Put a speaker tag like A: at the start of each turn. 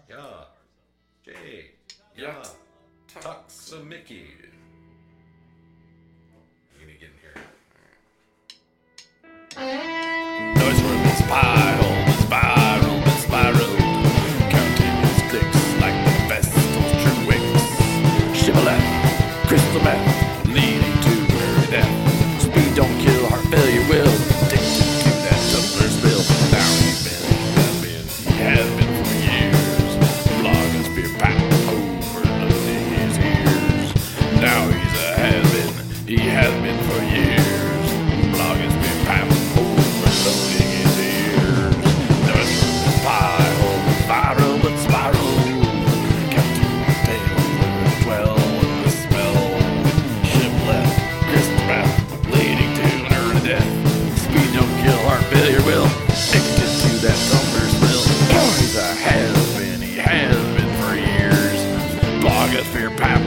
A: Yeah. Jay.
B: Yeah.
A: Yeah. Tuxamickey. You need to get in here.
B: Noise from the spiral, the spiral. Counting his clicks like the vestal's true wicks. Shibboleth, crystal meth, leading to early death. Speed don't kill, heart failure will. Addicted to that tumbler spill. Now he's been, has been for years. Blogosphere packed overloading his ears. Now he's a has-been, he has been for years. Blogosphere packed overloading his ears. Noise from the pie hole, viral but spiral. Captain Tail, 12 with the smell. Shibboleth, crystal meth, leading to an early death. Speed don't kill, heart failure will. Addicted to that tumbler spill. He's a has-been, he has been for years. Blogosphere packed